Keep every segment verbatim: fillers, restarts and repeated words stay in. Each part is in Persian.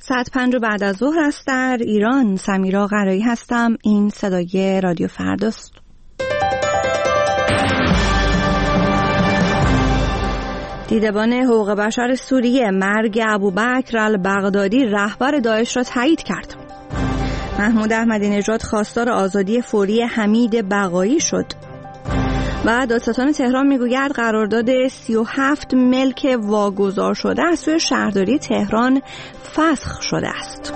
ساعت پنج بعد از ظهر است در ایران. سمیرا قرایی هستم. این صدای رادیو فرداست. دیدبان حقوق بشر سوریه مرگ ابوبکر البغدادی رهبر داعش را تایید کرد. محمود احمدی نژاد خواستار آزادی فوری حمید بقایی شد. و دادستان تهران میگوید قرارداد سی و هفت ملک واگذار شده از سوی شهرداری تهران فسخ شده است.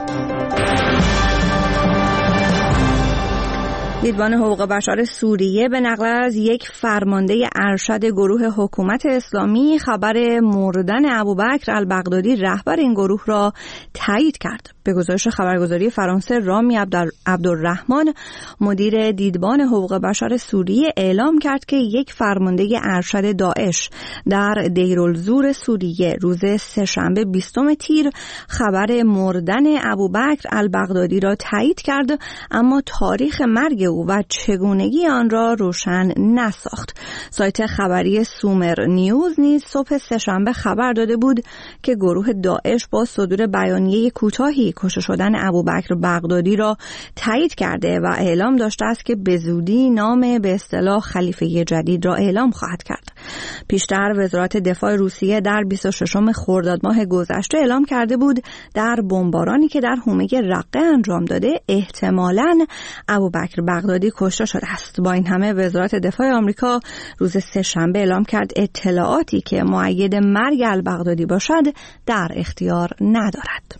دیدبان حقوق بشر سوریه به نقل از یک فرمانده ارشد گروه حکومت اسلامی خبر مردن ابوبکر البغدادی رهبر این گروه را تایید کرد. به گزارش خبرگزاری فرانسه رامی عبدالرحمن مدیر دیدبان حقوق بشر سوریه اعلام کرد که یک فرمانده ارشد داعش در دیرالزور سوریه روز سه‌شنبه بیستم تیر خبر مردن ابوبکر البغدادی را تایید کرد، اما تاریخ مرگ او و چگونگی آن را روشن نساخت. سایت خبری سومر نیوز نیز صبح سه‌شنبه خبر داده بود که گروه داعش با صدور بیانیه کوتاهی کشته شدن ابوبکر بغدادی را تایید کرده و اعلام داشته است که به زودی نام به اصطلاح خلیفه جدید را اعلام خواهد کرد. پیشتر وزارت دفاع روسیه در بیست و ششم خرداد ماه گذشته اعلام کرده بود در بمبارانی که در حومه رقه انجام داده احتمالاً ابوبکر بغدادی کشته شده است. با این همه وزارت دفاع آمریکا روز سه‌شنبه اعلام کرد اطلاعاتی که مؤید مرگ البغدادی باشد در اختیار ندارد.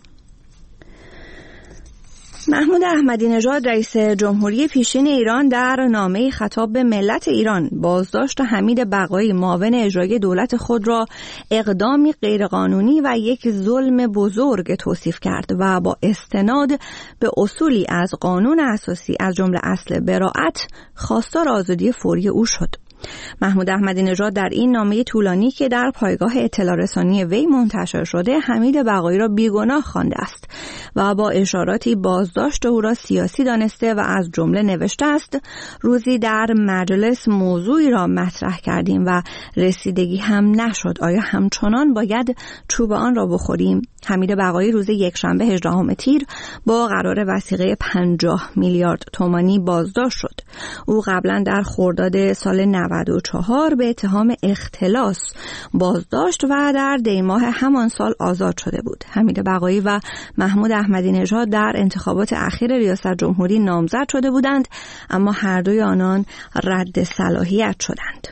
محمود احمدی نژاد رئیس جمهوری پیشین ایران در نامه‌ای خطاب به ملت ایران بازداشت حمید بقایی معاون اجرایی دولت خود را اقدامی غیرقانونی و یک ظلم بزرگ توصیف کرد و با استناد به اصولی از قانون اساسی از جمله اصل براءت خواستار آزادی فوری او شد. محمود احمدی نژاد در این نامه طولانی که در پایگاه اطلاع رسانی وی منتشر شده حمید بقایی را بیگناه خوانده است و با اشاراتی بازداشت او را سیاسی دانسته و از جمله نوشته است روزی در مجلس موضوعی را مطرح کردیم و رسیدگی هم نشد، آیا همچنان باید چوب آن را بخوریم؟ حمید بقایی روز یکشنبه هجدهم تیر با قرار وثیقه پنجاه میلیارد تومانی بازداشت شد. او قبلا در خرداد سال نود و چهار به اتهام اختلاس بازداشت و در دی ماه همان سال آزاد شده بود. حمید بقایی و محمود احمدی نژاد در انتخابات اخیر ریاست جمهوری نامزد شده بودند، اما هر دوی آنان رد صلاحیت شدند.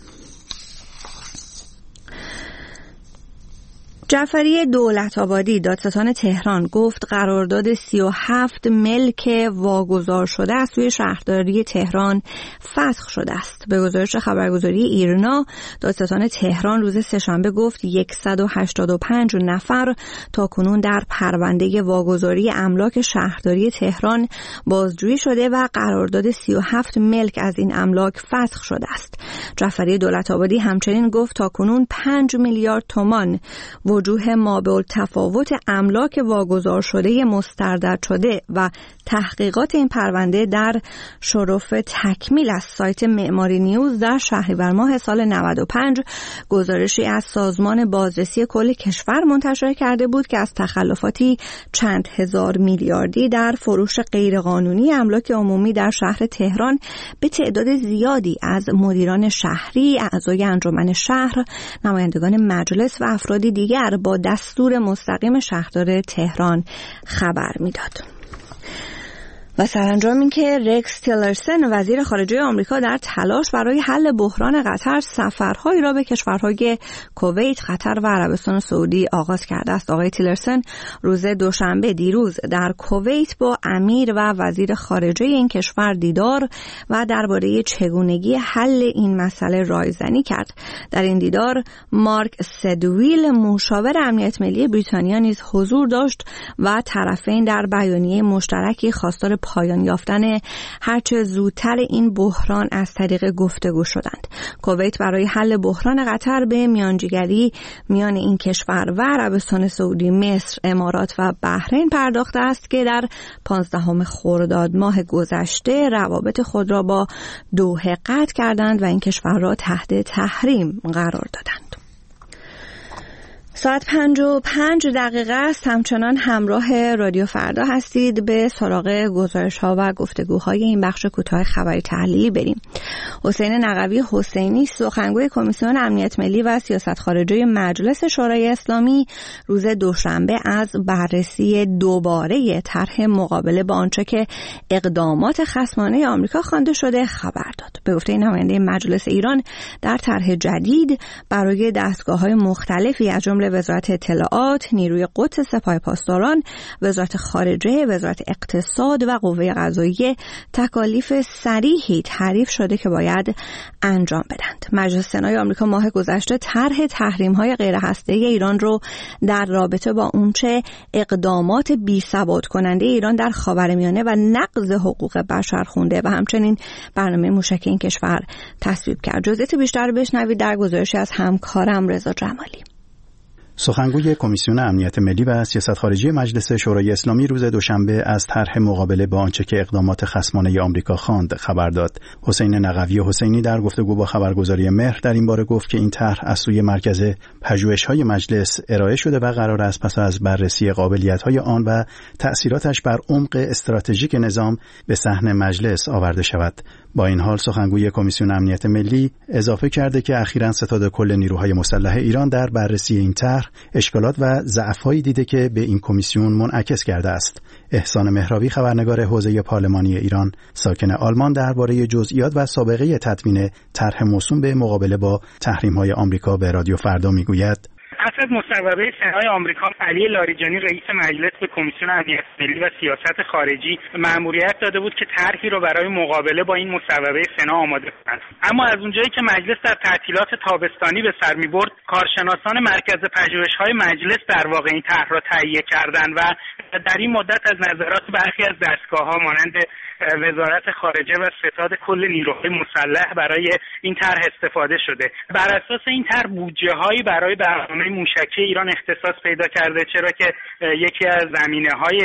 جعفری دولت‌آبادی دادستان تهران گفت قرارداد سی و هفت ملک واگذار شده از سوی شهرداری تهران فسخ شده است. به گزارش خبرگزاری ایرنا دادستان تهران روز سه‌شنبه گفت صد و هشتاد و پنج نفر تاکنون در پرونده واگذاری املاک شهرداری تهران بازجویی شده و قرارداد سی و هفت ملک از این املاک فسخ شده است. جعفری دولت‌آبادی همچنین گفت تاکنون پنج میلیارد تومان وجوه مابعالتفاوت املاک واگذار شده مسترد شده و تحقیقات این پرونده در شرف تکمیل از سایت معماری نیوز در شهریور ماه سال نود و پنج گزارشی از سازمان بازرسی کل کشور منتشر کرده بود که از تخلفاتی چند هزار میلیاردی در فروش غیرقانونی املاک عمومی در شهر تهران به تعداد زیادی از مدیران شهری، اعضای انجمن شهر، نمایندگان مجلس و افرادی دیگر با دستور مستقیم شهردار تهران خبر میداد. و سرانجام این که رکس تیلرسن وزیر خارجه آمریکا در تلاش برای حل بحران قطر سفرهایی را به کشورهای کویت، قطر و عربستان سعودی آغاز کرده است. آقای تیلرسن روز دوشنبه دیروز در کویت با امیر و وزیر خارجه این کشور دیدار و درباره چگونگی حل این مسئله رایزنی کرد. در این دیدار مارک سدویل مشاور امنیت ملی بریتانیا نیز حضور داشت و طرفین در بیانیه مشترکی خواستار پایان یافتن هرچه زودتر این بحران از طریق گفتگو شدند. کویت برای حل بحران قطر به میانجیگری میان این کشور و عربستان سعودی، مصر، امارات و بحرین پرداخته است که در پانزدهم خرداد ماه گذشته روابط خود را با دوحه قطع کردند و این کشور را تحت تحریم قرار دادند. ساعت پنج و پنج دقیقه است. همچنان همراه رادیو فردا هستید. به سراغ گزارش ها و گفتگوهای این بخش کوتاه خبری تحلیلی بریم. حسین نقوی حسینی، سخنگوی کمیسیون امنیت ملی و سیاست خارجی مجلس شورای اسلامی، روز دوشنبه از بررسی دوباره طرح مقابله با آنچه که اقدامات خصمانه آمریکا خوانده شده خبر داد. به گفته نماینده مجلس ایران، در طرح جدید برای دستگاه‌های مختلفی از جمله وزارت اطلاعات، نیروی قدس سپاه پاسداران، وزارت خارجه، وزارت اقتصاد و قوه قضاییه تکالیف صریحی تعریف شده که باید انجام بدند. مجلس سنای آمریکا ماه گذشته طرح تحریم‌های غیرهسته‌ای ایران رو در رابطه با اونچه اقدامات بی‌ثبات کننده ایران در خاورمیانه و نقض حقوق بشر خونده و همچنین برنامه موشک این کشور تصویب کرد. جزئیات بیشتر بشنوید در گزارشی از همکارم رضا جمالی. سخنگوی کمیسیون امنیت ملی و سیاست خارجی مجلس شورای اسلامی روز دوشنبه از طرح مقابله با آنچه که اقدامات خصمانه آمریکا خواند خبر داد. حسین نقوی حسینی در گفتگو با خبرگزاری مهر در این باره گفت که این طرح از سوی مرکز پژوهش‌های مجلس ارائه شده و قرار است پس از بررسی قابلیت‌های آن و تأثیراتش بر عمق استراتژیک نظام به صحن مجلس آورده شود. با این حال سخنگوی کمیسیون امنیت ملی اضافه کرده که اخیراً ستاد کل نیروهای مسلح ایران در بررسی این طرح اشکالات و ضعف‌هایی دیده که به این کمیسیون منعکس کرده است. احسان مهراوی، خبرنگار حوزه پارلمانی ایران ساکن آلمان، درباره جزئیات و سابقه تدوین طرح موسوم به مقابله با تحریم‌های آمریکا به رادیو فردا میگوید: پس از مصوبه سنای آمریکا، علی لاریجانی رئیس مجلس به کمیسیون امنیت ملی و سیاست خارجی مأموریت داده بود که طرحی را برای مقابله با این مصوبه سنا آماده کنند. اما از اونجایی که مجلس در تعطیلات تابستانی به سر می‌برد، کارشناسان مرکز پژوهش‌های مجلس در واقع این طرح را تهیه کردند و در این مدت از نظرات برخی از دستگاه‌ها مانند وزارت خارجه و ستاد کل نیروهای مسلح برای این طرح استفاده شده. بر اساس این طرح بودجه‌هایی برای برنامه موشکی ایران اختصاص پیدا کرده، چرا که یکی از زمینه‌های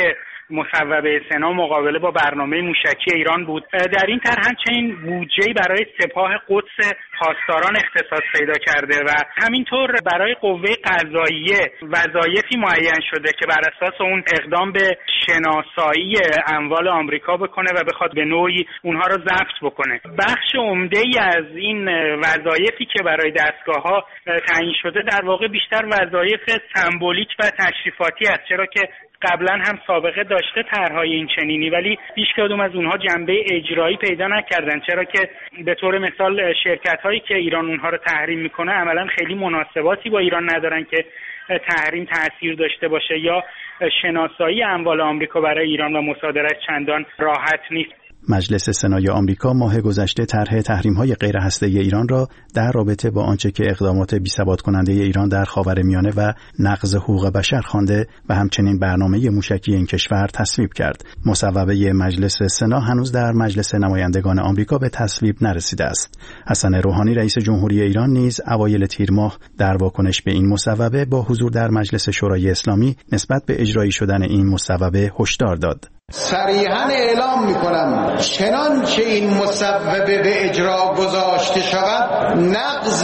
مصوبه سنا مقابله با برنامه موشکی ایران بود. در این طرح همچنین بودجه‌ای برای سپاه قدس پاسداران اختصاص پیدا کرده و همینطور برای قوه قضاییه وظایفی معین شده که بر اساس اون اقدام به شناسایی اموال آمریکا بکنه و بخواد به نوعی اونها رو ضبط بکنه. بخش عمده‌ای از این وظایفی که برای دستگاه‌ها تعیین شده در واقع بیشتر وظایف سمبولیک و تشریفاتی است، چرا که قبلا هم سابقه داشته طرح‌های این چنینی، ولی هیچ کدوم از اونها جنبه اجرایی پیدا نکردن، چرا که به طور مثال شرکت‌هایی که ایران اونها رو تحریم میکنه عملاً خیلی مناسباتی با ایران ندارن که تحریم تأثیر داشته باشه، یا شناسایی اموال آمریکا برای ایران و مصادره‌اش چندان راحت نیست. مجلس سنای آمریکا ماه گذشته طرح تحریم‌های غیرهسته‌ای ایران را در رابطه با آنچه که اقدامات بی‌ثبات کننده ایران در خاورمیانه و نقض حقوق بشر خوانده و همچنین برنامه موشکی این کشور تصویب کرد. مصوبه مجلس سنا هنوز در مجلس نمایندگان آمریکا به تصویب نرسیده است. حسن روحانی رئیس جمهوری ایران نیز اوایل تیر ماه در واکنش به این مصوبه با حضور در مجلس شورای اسلامی نسبت به اجرایی شدن این مصوبه هشدار داد. صریحاً اعلام می‌کنم چنانچه این مصوبه به اجرا گذاشته شود نقض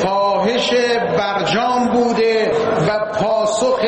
فاحش برجام بوده و پاسخ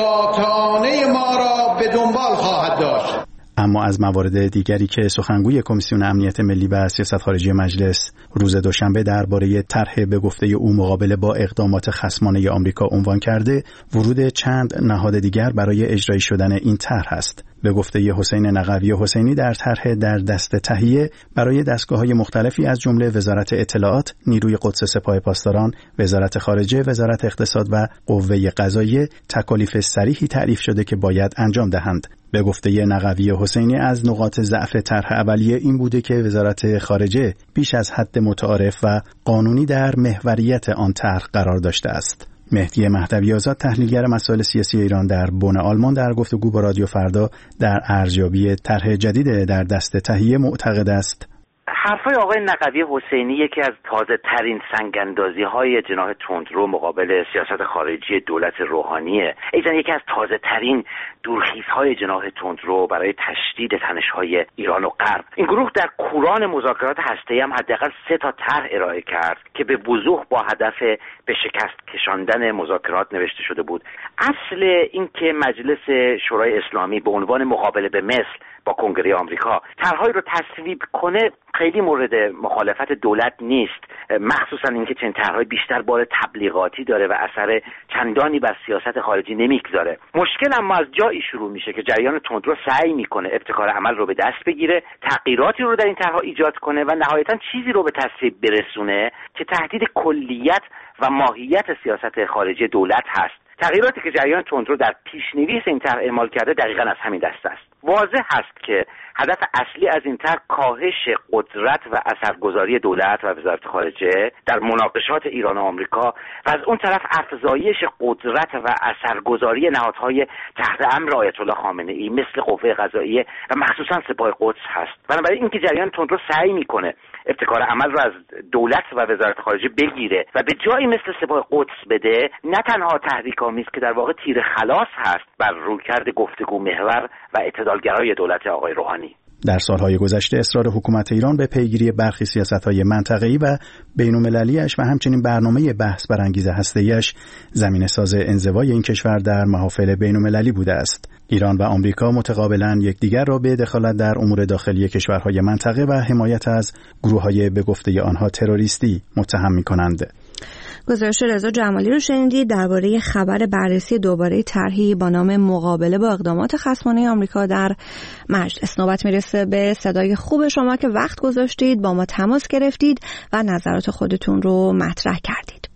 قاطعانه ما را به دنبال خواهد داشت. اما از موارد دیگری که سخنگوی کمیسیون امنیت ملی و سیاست خارجی مجلس روز دوشنبه درباره طرح به گفته او مقابله با اقدامات خصمانه آمریکا عنوان کرده، ورود چند نهاد دیگر برای اجرایی شدن این طرح است. به گفته حسین نقوی حسینی، در طرح در دست تهیه برای دستگاه‌های مختلفی از جمله وزارت اطلاعات، نیروی قدس سپاه پاسداران، وزارت خارجه، وزارت اقتصاد و قوه قضاییه تکالیف صریحی تعریف شده که باید انجام دهند. به گفته نقوی حسینی، از نقاط ضعف طرح اولیه این بوده که وزارت خارجه بیش از حد متعارف و قانونی در محوریت آن طرح قرار داشته است. مهدی مهدوی آزاد، تحلیلگر مسائل سیاسی ایران در بن آلمان، در گفتگو با رادیو فردا در ارزیابی طرح جدید در دست تهیه معتقد است حرفای آقای نقوی حسینی یکی از تازه ترین سنگ‌اندازی های جناح تندرو مقابل سیاست خارجی دولت روحانیه. ایضاً یکی از تازه ترین دورخیزهای جناح تندرو برای تشدید تنش‌های ایران و غرب. این گروه در کوران مذاکرات هسته‌ای هم حداقل سه تا طرح ارائه کرد که به وضوح با هدف به شکست کشاندن مذاکرات نوشته شده بود. اصل اینکه مجلس شورای اسلامی به عنوان مقابله به مثل با کنگره آمریکا طرحهایی رو تصویب کنه خیلی مورد مخالفت دولت نیست، مخصوصا اینکه چنین طرحهای بیشتر بار تبلیغاتی داره و اثر چندانی بر سیاست خارجی نمیگذاره. مشکل اما از جایی شروع میشه که جریان تندرو سعی میکنه ابتکار عمل رو به دست بگیره، تغییراتی رو در این طرحها ایجاد کنه و نهایتا چیزی رو به تصویب برسونه که تهدید کلیت و ماهیت سیاست خارجی دولت هست. تغییراتی که جریان تندرو در پیش‌نویس این طرح اعمال کرده دقیقاً از همین دسته است. واضح هست که هدف اصلی از این طرح کاهش قدرت و اثرگذاری دولت و وزارت خارجه در مناقشات ایران و آمریکا و از اون طرف افزایش قدرت و اثرگذاری نهادهای تحت امر آیت الله خامنه‌ای مثل قوه قضاییه و مخصوصاً سپاه قدس هست. بنابراین اینکه جریان تندرو سعی میکنه ابتکار عمل رو از دولت و وزارت خارجه بگیره و به جایی مثل سپاه قدس بده، نه تنها تحریک‌آمیز که در واقع تیر خلاص هست بر رویکرد گفتگو محور و اعتدالگرای دولت آقای روحانی. در سالهای گذشته اصرار حکومت ایران به پیگیری برخی سیاست‌های منطقه‌ای و بین‌المللی‌اش و همچنین برنامه بحث برانگیز هسته‌ایش زمینه‌ساز انزوای این کشور در محافل بین‌المللی بوده است. ایران و آمریکا متقابلاً یکدیگر را به دخالت در امور داخلی کشورهای منطقه و حمایت از گروه‌های به گفته آنها تروریستی متهم می‌کنند. گزارش رضا جمالی رو شنیدید درباره خبر بررسی دوباره طرحی با نام مقابله با اقدامات خصمانه آمریکا در مجلس. نوبت میرسه به صدای خوب شما که وقت گذاشتید، با ما تماس گرفتید و نظرات خودتون رو مطرح کردید.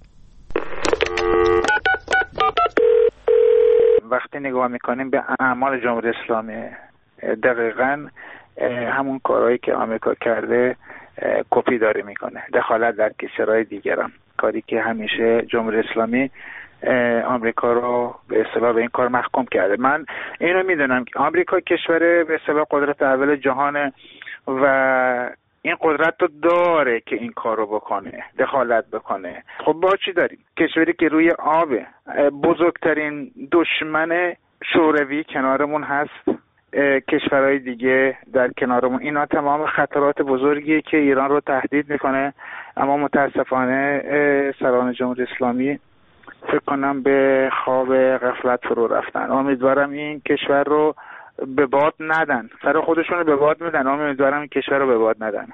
وقتی نگاه میکنیم به اعمال جمهوری اسلامی، دقیقاً همون کارهایی که آمریکا کرده کپی داره میکنه، دخالت در کشورهای دیگران، کاری که همیشه جمهوری اسلامی آمریکا رو به اصطلاح به این کار محکوم کرده. من اینو میدونم که آمریکا کشور به اصطلاح قدرت اول جهانه و این قدرت رو داره که این کار رو بکنه، دخالت بکنه. خب با چی داریم؟ کشوری که روی آبه، بزرگترین دشمن شوروی کنارمون هست، کشورهای دیگه در کنارمون. اینا تمام خطرات بزرگیه که ایران رو تهدید میکنه، اما متاسفانه سران جمهوری اسلامی فکر کنم به خواب غفلت فرو رفتن. امیدوارم این کشور رو به باد ندن، سر خودشون رو به باد میدن، امیدوارم این کشور رو به باد ندن.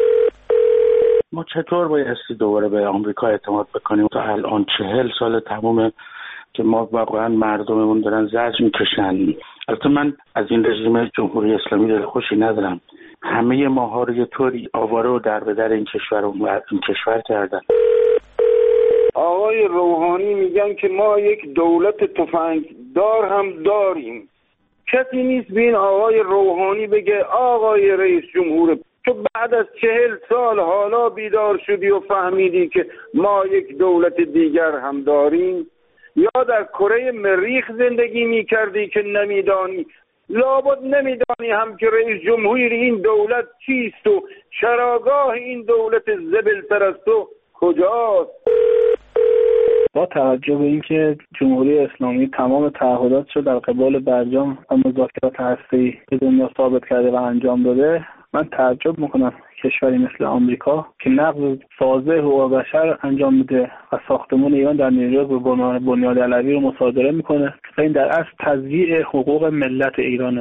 ما چطور بایستی دوباره به آمریکا اعتماد بکنیم؟ تا الان چهل سال تمومه که ما واقعا مردممون دارن زجر میکشن. البته من از این رژیم جمهوری اسلامی دل خوشی ندارم، همه ماها رو یه طوری آواره و در به در این کشور و این کشور کردن. آقای روحانی میگن که ما یک دولت تفنگ دار هم داریم. کسی نیست به این آقای روحانی بگه آقای رئیس جمهور، تو بعد از چهل سال حالا بیدار شدی و فهمیدی که ما یک دولت دیگر هم داریم؟ یا در کره مریخ زندگی میکردی که نمیدانی؟ لابد نمیدانی هم که رئیس جمهور این دولت چیست و چراگاه این دولت زبل پرستو کجاست؟ با توجه به اینکه جمهوری اسلامی تمام تعهداتش رو در قبال برجام و مذاکرات هسته‌ای به دنیا ثابت کرده و انجام داده، من تعجب میکنم کشوری مثل آمریکا که نقض سازه حقوق بشر انجام میده و ساختمان ایران در نیویورک به بنیاد علوی رو مصادره میکنه و این در اصل تضییع حقوق ملت ایرانه.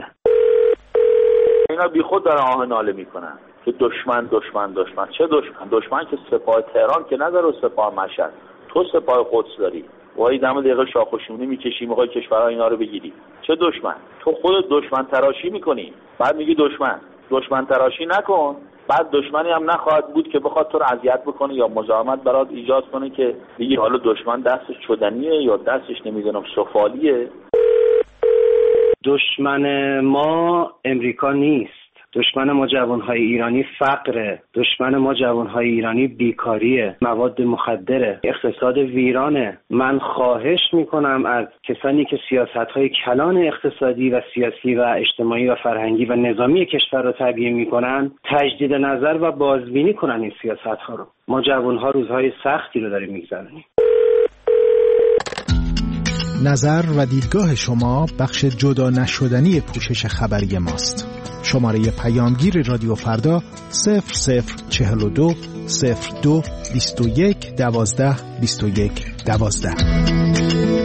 اینا بی خود دارن آه ناله میکنن که دشمن دشمن دشمن. چه دشمن؟ دشمن که سپاه تهران که نداره، سپاه مشهد. تو سپاه قدس داری، وای دم دقیقه شاخوشونی میکشی میخوای کشورها اینا رو بگیری. چه دشمن؟ تو خودت دشمن تراشی میکنی، بعد میگی دشمن. دشمن تراشی نکن، بعد دشمنی هم نخواهد بود که بخواد تو رو اذیت بکنه یا مزاحمت برات ایجاد کنه که بگی حالا دشمن دستش چدنیه یا دستش نمیدونم سفالیه. دشمن ما امریکا نیست، دشمن ما جوانهای ایرانی فقره، دشمن ما جوانهای ایرانی بیکاریه، مواد مخدره، اقتصاد ویرانه. من خواهش میکنم از کسانی که سیاست‌های کلان اقتصادی و سیاسی و اجتماعی و فرهنگی و نظامی کشور رو تبیین میکنن تجدید نظر و بازبینی کنن این سیاست‌ها رو. ما جوانها روزهای سختی رو داریم میگذرونیم. نظر و دیدگاه شما بخش جدا نشدنی پوشش خبری ماست. شماره پیامگیر رادیو فردا صفر صفر چهل و دو صفر دو بیست و یک دوازده بیست و یک دوازده.